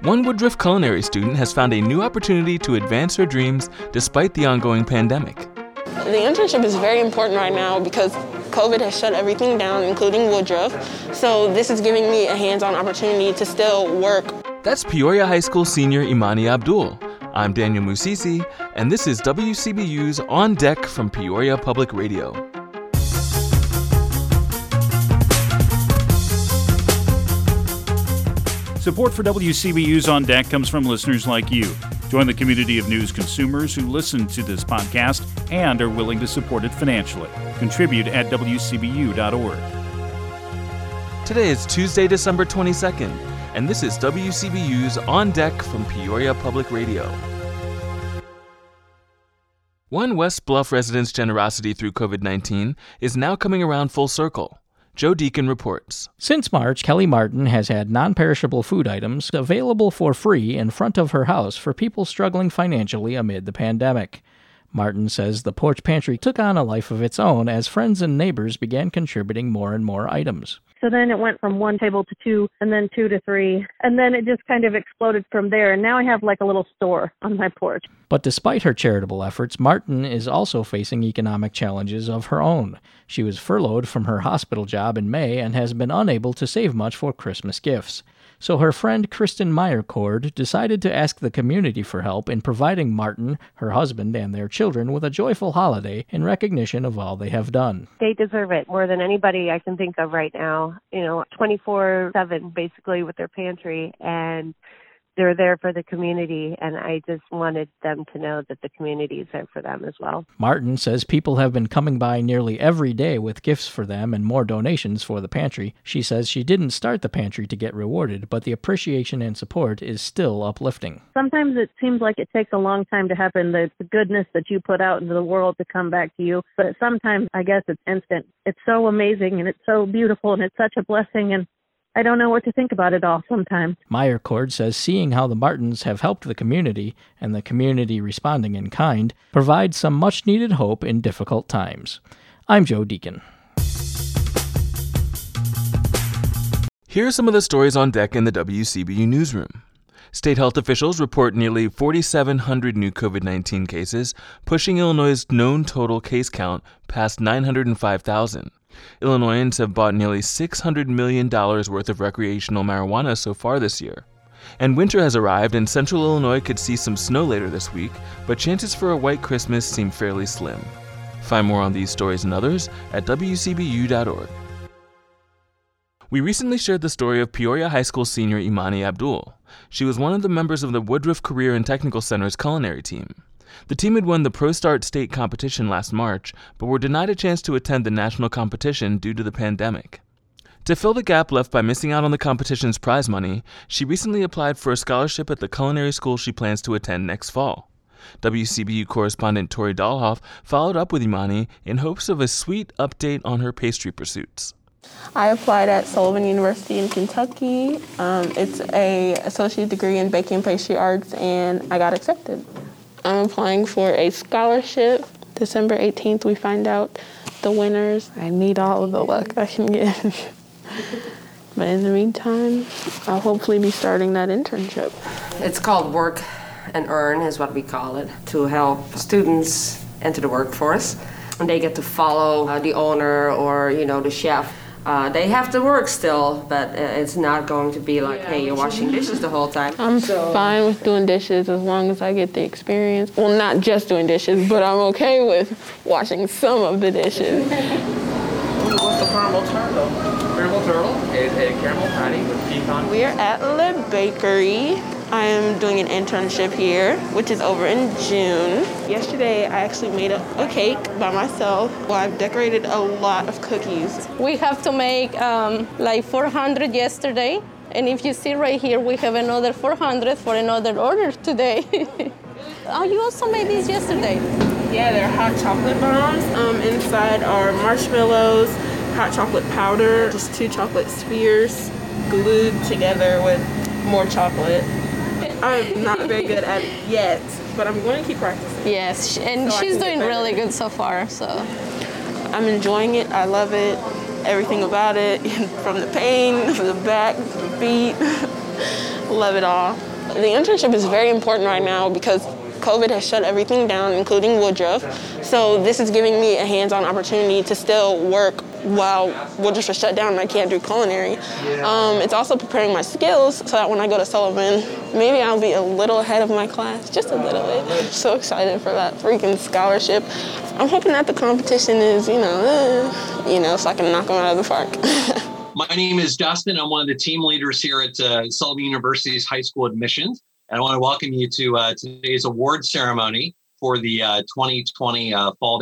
One Woodruff Culinary student has found a new opportunity to advance her dreams despite the ongoing pandemic. The internship is very important right now because COVID has shut everything down, including Woodruff. So this is giving me a hands-on opportunity to still work. That's Peoria High School senior Imani Abdul. I'm Daniel Musisi, and this is WCBU's On Deck from Peoria Public Radio. Support for WCBU's On Deck comes from listeners like you. Join the community of news consumers who listen to this podcast and are willing to support it financially. Contribute at WCBU.org. Today is Tuesday, December 22nd, and this is WCBU's On Deck from Peoria Public Radio. One West Bluff resident's generosity through COVID-19 is now coming around full circle. Joe Deacon reports. Since March, Kelly Martin has had non-perishable food items available for free in front of her house for people struggling financially amid the pandemic. Martin says the porch pantry took on a life of its own as friends and neighbors began contributing more and more items. So then it went from 1 table to 2, and then 2 to 3, and then it just kind of exploded from there, and now I have like a little store on my porch. But despite her charitable efforts, Martin is also facing economic challenges of her own. She was furloughed from her hospital job in May and has been unable to save much for Christmas gifts. So her friend Kristen Meyercord decided to ask the community for help in providing Martin, her husband, and their children with a joyful holiday in recognition of all they have done. They deserve it more than anybody I can think of right now. 24/7 basically with their pantry, and they're there for the community, and I just wanted them to know that the community is there for them as well. Martin says people have been coming by nearly every day with gifts for them and more donations for the pantry. She says she didn't start the pantry to get rewarded, but the appreciation and support is still uplifting. Sometimes it seems like it takes a long time to happen, the goodness that you put out into the world to come back to you, but sometimes I guess it's instant. It's so amazing, and it's so beautiful, and it's such a blessing, and I don't know what to think about it all sometimes. Meyercord says seeing how the Martins have helped the community, and the community responding in kind, provides some much-needed hope in difficult times. I'm Joe Deacon. Here are some of the stories on deck in the WCBU newsroom. State health officials report nearly 4,700 new COVID-19 cases, pushing Illinois' known total case count past 905,000. Illinoisans have bought nearly $600 million worth of recreational marijuana so far this year. And winter has arrived, and central Illinois could see some snow later this week, but chances for a white Christmas seem fairly slim. Find more on these stories and others at WCBU.org. We recently shared the story of Peoria High School senior Imani Abdul. She was one of the members of the Woodruff Career and Technical Center's culinary team. The team had won the ProStart state competition last March, but were denied a chance to attend the national competition due to the pandemic. To fill the gap left by missing out on the competition's prize money, she recently applied for a scholarship at the culinary school she plans to attend next fall. WCBU correspondent Tori Dahlhoff followed up with Imani in hopes of a sweet update on her pastry pursuits. I applied at Sullivan University in Kentucky. It's an associate degree in baking and pastry arts, and I got accepted. I'm applying for a scholarship. December 18th, we find out the winners. I need all of the luck I can get. But in the meantime, I'll hopefully be starting that internship. It's called Work and Earn is what we call it, to help students enter the workforce. And they get to follow the owner or, the chef. They have to work still, but it's not going to be like, hey, you're washing dishes the whole time. I'm fine with doing dishes as long as I get the experience. Well, not just doing dishes, but I'm okay with washing some of the dishes. What's the caramel turtle? Caramel turtle is a caramel patty with pecan. We're at Le Bakery. I am doing an internship here, which is over in June. Yesterday, I actually made a cake by myself. Well, I've decorated a lot of cookies. We have to make like 400 yesterday. And if you see right here, we have another 400 for another order today. Oh, you also made these yesterday? Yeah, they're hot chocolate bombs. Inside are marshmallows, hot chocolate powder, just 2 chocolate spheres glued together with more chocolate. I'm not very good at it yet, but I'm going to keep practicing. Yes, and so she's doing really good so far. So I'm enjoying it. I love it. Everything about it, from the pain, from the back, the feet. Love it all. The internship is very important right now because COVID has shut everything down, including Woodruff. So this is giving me a hands-on opportunity to still work while Woodruff is shut down and I can't do culinary. It's also preparing my skills so that when I go to Sullivan, maybe I'll be a little ahead of my class, just a little bit. I'm so excited for that freaking scholarship. I'm hoping that the competition is, so I can knock them out of the park. My name is Dustin. I'm one of the team leaders here at Sullivan University's high school admissions. And I want to welcome you to today's award ceremony for the 2020 Fall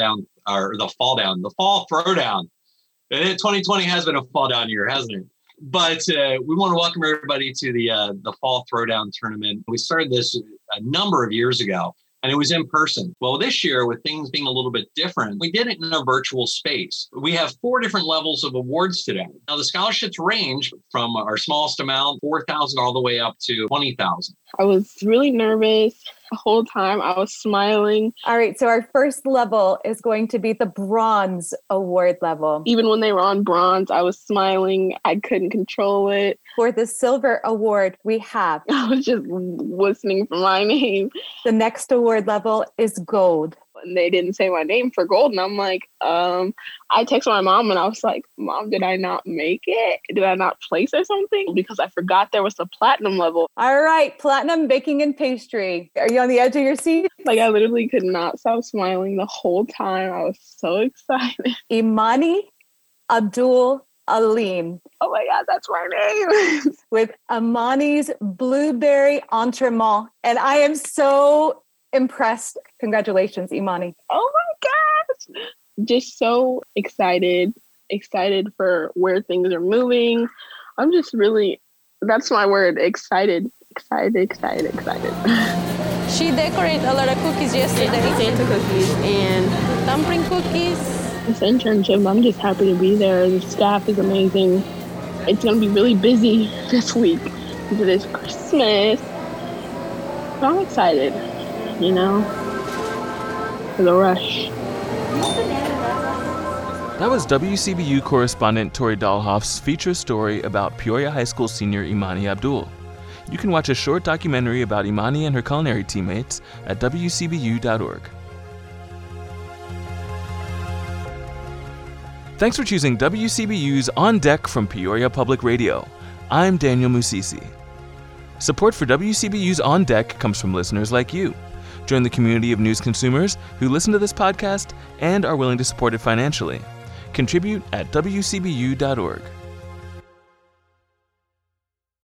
Throwdown. 2020 has been a fall down year, hasn't it? But we want to welcome everybody to the Fall Throwdown tournament. We started this a number of years ago, and it was in person. Well, this year, with things being a little bit different, we did it in a virtual space. We have 4 different levels of awards today. Now, the scholarships range from our smallest amount, $4,000, all the way up to $20,000. I was really nervous the whole time. I was smiling. All right, so our first level is going to be the bronze award level. Even when they were on bronze, I was smiling. I couldn't control it. For the silver award, we have... I was just listening for my name. The next award level is gold. And they didn't say my name for gold. And I'm like, I texted my mom and I was like, Mom, did I not make it? Did I not place or something? Because I forgot there was a platinum level. All right, platinum baking and pastry. Are you on the edge of your seat? Like, I literally could not stop smiling the whole time. I was so excited. Imani Abdul Alim. Oh my God, that's my name. With Imani's blueberry entremets. And I am so impressed. Congratulations, Imani. Oh my gosh. Just so excited for where things are moving. I'm just really, that's my word, excited. Excited. She decorated a lot of cookies yesterday. Santa cookies and dumpling cookies. This internship, I'm just happy to be there. The staff is amazing. It's going to be really busy this week because it is Christmas. So I'm excited, for the rush. That was WCBU correspondent Tori Dahlhoff's feature story about Peoria High School senior Imani Abdul. You can watch a short documentary about Imani and her culinary teammates at WCBU.org. Thanks for choosing WCBU's On Deck from Peoria Public Radio. I'm Daniel Musisi. Support for WCBU's On Deck comes from listeners like you. Join the community of news consumers who listen to this podcast and are willing to support it financially. Contribute at WCBU.org.